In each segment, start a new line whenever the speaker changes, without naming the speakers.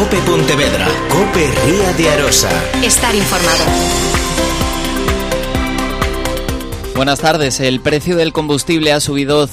COPE Pontevedra, COPE Ría de Arosa.
Estar informado.
Buenas tardes. El precio del combustible ha subido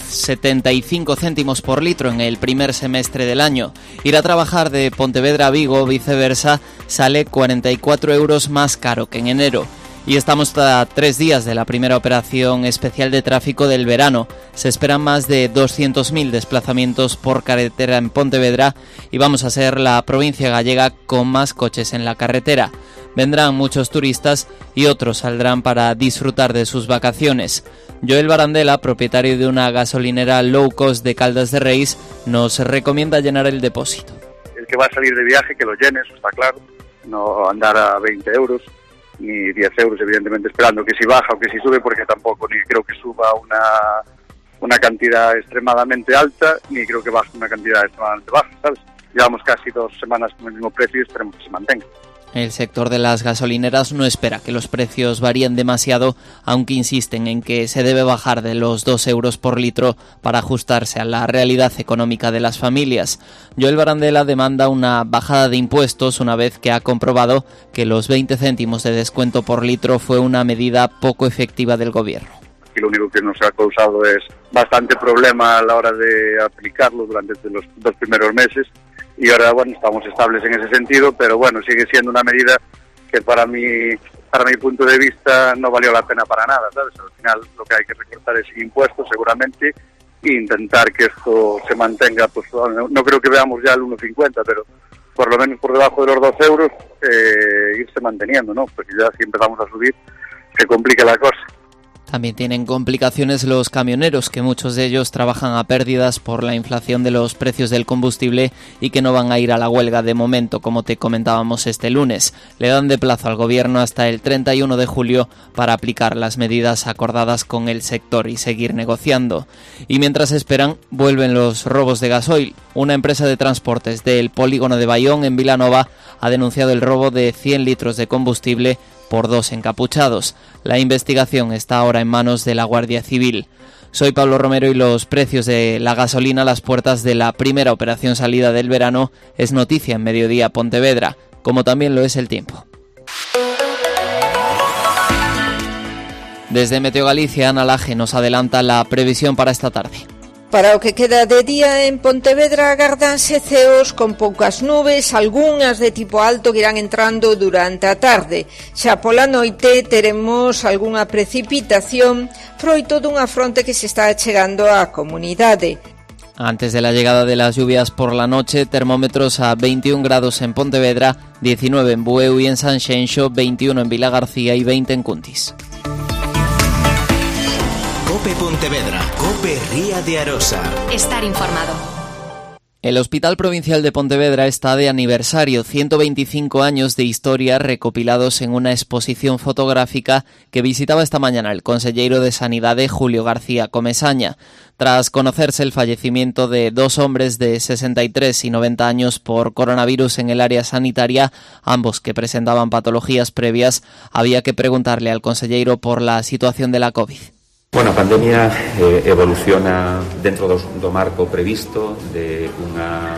75 céntimos por litro en el primer semestre del año. Ir a trabajar de Pontevedra a Vigo o viceversa sale 44 euros más caro que en enero. Y estamos a 3 días de la primera operación especial de tráfico del verano. Se esperan más de 200.000 desplazamientos por carretera en Pontevedra y vamos a ser la provincia gallega con más coches en la carretera. Vendrán muchos turistas y otros saldrán para disfrutar de sus vacaciones. Joel Barandela, propietario de una gasolinera low cost de Caldas de Reis, nos recomienda llenar el depósito.
El que va a salir de viaje, que lo llene, eso está claro. No andar a 20 euros. Ni 10 euros, evidentemente, esperando que si baja o que si sube, porque tampoco ni creo que suba una cantidad extremadamente alta, ni creo que baje una cantidad extremadamente baja, ¿sabes? Llevamos casi 2 semanas con el mismo precio y esperemos que se mantenga.
El sector de las gasolineras no espera que los precios varíen demasiado, aunque insisten en que se debe bajar de los 2 euros por litro para ajustarse a la realidad económica de las familias. Joel Barandela demanda una bajada de impuestos una vez que ha comprobado que los 20 céntimos de descuento por litro fue una medida poco efectiva del gobierno.
Y lo único que nos ha causado es bastante problema a la hora de aplicarlo durante los 2 primeros meses. Y ahora, bueno, estamos estables en ese sentido, pero bueno, sigue siendo una medida que para mi punto de vista no valió la pena para nada, ¿sabes? Al final lo que hay que recortar es impuestos seguramente e intentar que esto se mantenga, pues no creo que veamos ya el 1,50, pero por lo menos por debajo de los 2 euros irse manteniendo, ¿no? Porque ya si empezamos a subir se complica la cosa.
También tienen complicaciones los camioneros, que muchos de ellos trabajan a pérdidas por la inflación de los precios del combustible y que no van a ir a la huelga de momento, como te comentábamos este lunes. Le dan de plazo al gobierno hasta el 31 de julio para aplicar las medidas acordadas con el sector y seguir negociando. Y mientras esperan, vuelven los robos de gasoil. Una empresa de transportes del polígono de Bayón, en Vilanova, ha denunciado el robo de 100 litros de combustible por 2 encapuchados. La investigación está ahora en manos de la Guardia Civil. Soy Pablo Romero y los precios de la gasolina a las puertas de la primera operación salida del verano es noticia en Mediodía Pontevedra, como también lo es el tiempo. Desde Meteo Galicia, Ana Laje nos adelanta la previsión para esta tarde.
Para o que queda de día en Pontevedra agardanse ceos con poucas nubes, algunhas de tipo alto que irán entrando durante a tarde. Xa pola noite teremos algunha precipitación froito dunha fronte que se está chegando á comunidade.
Antes de la llegada de las lluvias por la noche, termómetros a 21 grados en Pontevedra, 19 en Bueu y en Sanxenxo, 21 en Vilagarcía y 20 en Cuntis.
COPE Pontevedra, COPE Ría de Arosa.
Estar informado.
El Hospital Provincial de Pontevedra está de aniversario, 125 años de historia recopilados en una exposición fotográfica que visitaba esta mañana el conselleiro de Sanidade, Julio García Comesaña. Tras conocerse el fallecimiento de 2 hombres de 63 y 90 años por coronavirus en el área sanitaria, ambos que presentaban patologías previas, había que preguntarle al conselleiro por la situación de la COVID.
Bueno, a pandemia evoluciona dentro do marco previsto de unha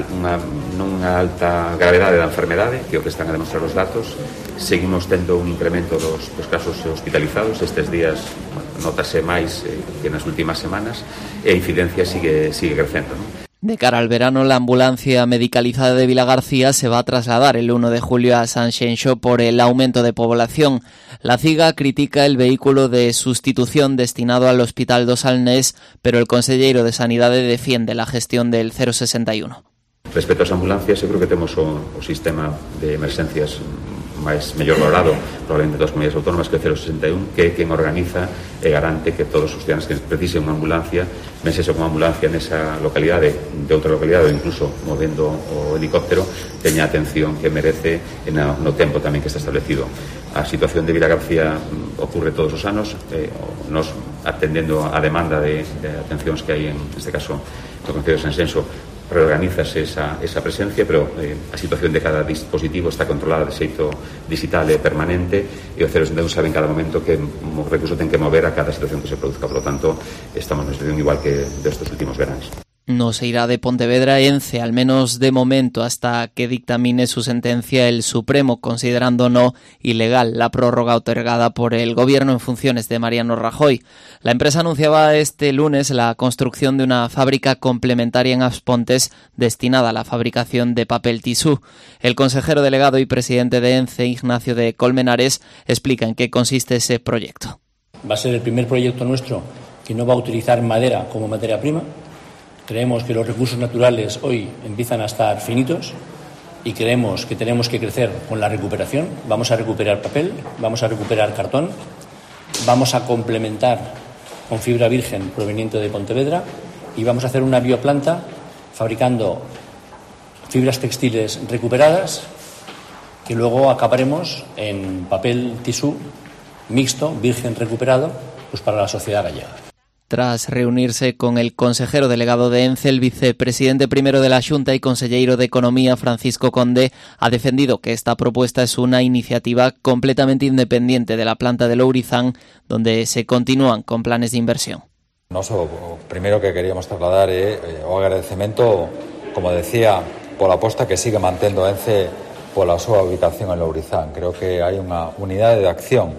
alta gravedade da enfermedade, que é o que están a demostrar os datos. Seguimos tendo un incremento dos casos hospitalizados. Estes días notase máis que nas últimas semanas e a incidencia sigue crecendo, ¿no?
De cara al verano, la ambulancia medicalizada de Vilagarcía se va a trasladar el 1 de julio a Sanxenxo por el aumento de población. La CIGA critica el vehículo de sustitución destinado al Hospital do Salnés, pero el conselleiro de Sanidade defiende la gestión del 061.
Respecto ás ambulancias, eu creo que temos o sistema de emerxencias mellor valorado probablemente das comunidades autónomas, que é o 061, que é quen organiza e garante que todos os ciudadanos que precisen unha ambulancia, ben sexa como ambulancia nesa localidade, de outra localidade ou incluso movendo o helicóptero, teña a atención que merece no tempo tamén que está establecido. A situación de Vilagarcía ocurre todos os anos, nos atendendo a demanda de atencións que hai neste caso no Concello de Sanxenxo, reorganízase esa presencia, pero a situación de cada dispositivo está controlada de xeito digital e permanente, e o 061 sabe en cada momento que o recurso ten que mover a cada situación que se produzca. Por lo tanto, estamos na situación igual que destes últimos veranos.
No se irá de Pontevedra ENCE, al menos de momento, hasta que dictamine su sentencia el Supremo, considerando no ilegal la prórroga otorgada por el Gobierno en funciones de Mariano Rajoy. La empresa anunciaba este lunes la construcción de una fábrica complementaria en Aspontes destinada a la fabricación de papel tisú. El consejero delegado y presidente de ENCE, Ignacio de Colmenares, explica en qué consiste ese proyecto.
Va a ser el primer proyecto nuestro que no va a utilizar madera como materia prima. Creemos que los recursos naturales hoy empiezan a estar finitos y creemos que tenemos que crecer con la recuperación. Vamos a recuperar papel, vamos a recuperar cartón, vamos a complementar con fibra virgen proveniente de Pontevedra y vamos a hacer una bioplanta fabricando fibras textiles recuperadas que luego acabaremos en papel tisú mixto, virgen recuperado, pues para la sociedad gallega.
Tras reunirse con el consejero delegado de ENCE, el vicepresidente primero de la Xunta y consellero de Economía, Francisco Conde, ha defendido que esta propuesta es una iniciativa completamente independiente de la planta de Lourizán, donde se continúan con planes de inversión.
Nós o primeiro que queríamos trasladar é o agradecemento, como decía, pola aposta que sigue mantendo ENCE pola súa ubicación en Lourizán. Creo que hai unha unidade de acción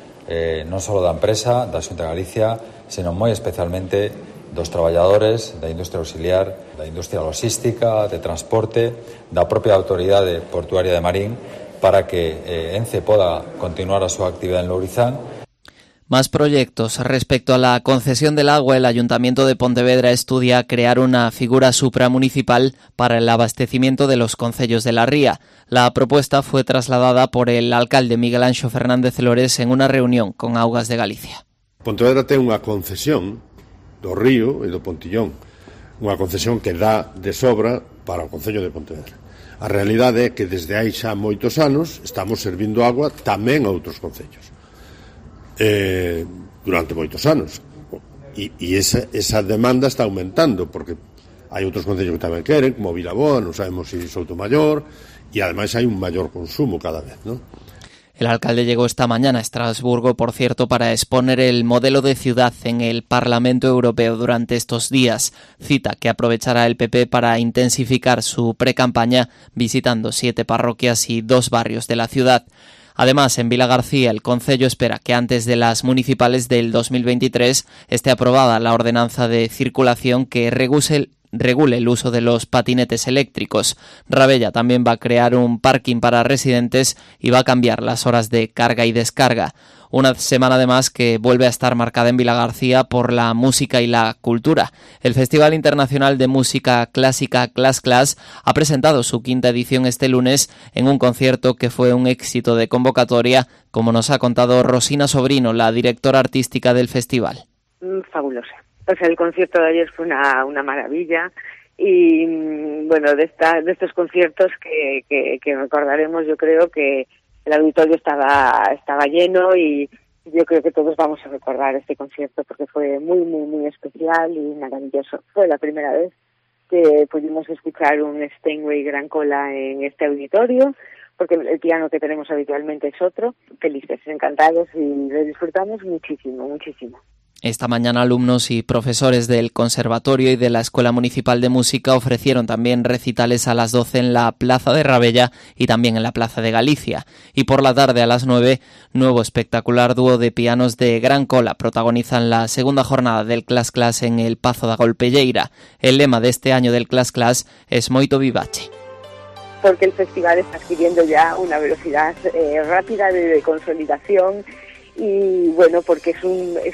non só da empresa, da Xunta de Galicia, sino moi especialmente dos traballadores da industria auxiliar, da industria logística, de transporte, da propia autoridade portuaria de Marín, para que ENCE poda continuar a súa actividade en Lourizán.
Más proyectos. Respecto a la concesión del agua, el Ayuntamiento de Pontevedra estudia crear una figura supramunicipal para el abastecimiento de los concellos de la ría. La propuesta fue trasladada por el alcalde Miguel Anxo Fernández Lores en una reunión con Augas de Galicia.
Pontevedra ten unha concesión do río e do Pontillón, unha concesión que dá de sobra para o concello de Pontevedra. A realidade é que desde hai xa moitos anos estamos servindo agua tamén a outros concellos. Durante moitos anos. E esa demanda está aumentando, porque hai outros concellos que tamén queren, como Vilaboa, non sabemos se Soutomaior, e ademais hai un maior consumo cada vez, ¿no?
El alcalde llegó esta mañana a Estrasburgo, por cierto, para exponer el modelo de ciudad en el Parlamento Europeo durante estos días, cita que aprovechará el PP para intensificar su precampaña visitando 7 parroquias y 2 barrios de la ciudad. Además, en Vilagarcía, el concello espera que antes de las municipales del 2023 esté aprobada la ordenanza de circulación que regule el uso de los patinetes eléctricos. Rabella también va a crear un parking para residentes y va a cambiar las horas de carga y descarga. Una semana además que vuelve a estar marcada en Vilagarcía por la música y la cultura. El Festival Internacional de Música Clásica Clas Clas ha presentado su 5ª edición este lunes en un concierto que fue un éxito de convocatoria, como nos ha contado Rosina Sobrino, la directora artística del festival.
Fabulosa. O sea, el concierto de ayer fue una maravilla y, bueno, de estos conciertos que recordaremos, yo creo que el auditorio estaba lleno y yo creo que todos vamos a recordar este concierto porque fue muy, muy, muy especial y maravilloso. Fue la primera vez que pudimos escuchar un Steinway Gran Cola en este auditorio, porque el piano que tenemos habitualmente es otro. Felices, encantados y lo disfrutamos muchísimo, muchísimo.
Esta mañana alumnos y profesores del Conservatorio y de la Escuela Municipal de Música ofrecieron también recitales a las 12 en la Plaza de Rabella y también en la Plaza de Galicia. Y por la tarde a las 9, nuevo espectacular dúo de pianos de Gran Cola protagonizan la segunda jornada del Clas Clas en el Pazo da Golpelleira. El lema de este año del Clas Clas es Moito Vivace.
Porque el festival está adquiriendo ya una velocidad rápida de consolidación. Y bueno, porque es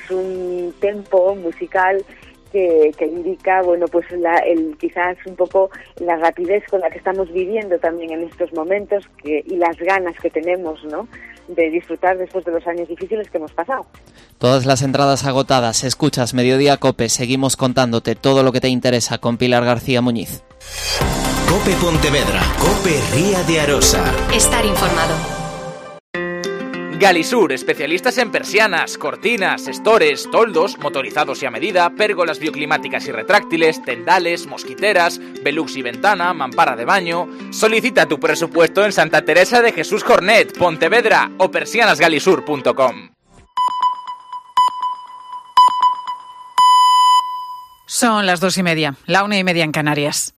un tempo musical que indica, bueno, pues quizás un poco la rapidez con la que estamos viviendo también en estos momentos y las ganas que tenemos, ¿no?, de disfrutar después de los años difíciles que hemos pasado.
Todas las entradas agotadas. Escuchas Mediodía Cope. Seguimos contándote todo lo que te interesa con Pilar García Muñiz.
Cope Pontevedra. Cope Ría de Arosa.
Estar informado.
Galisur, especialistas en persianas, cortinas, estores, toldos, motorizados y a medida, pérgolas bioclimáticas y retráctiles, tendales, mosquiteras, velux y ventana, mampara de baño. Solicita tu presupuesto en Santa Teresa de Jesús Cornet, Pontevedra o persianasgalisur.com.
Son las 2:30, la 1:30 en Canarias.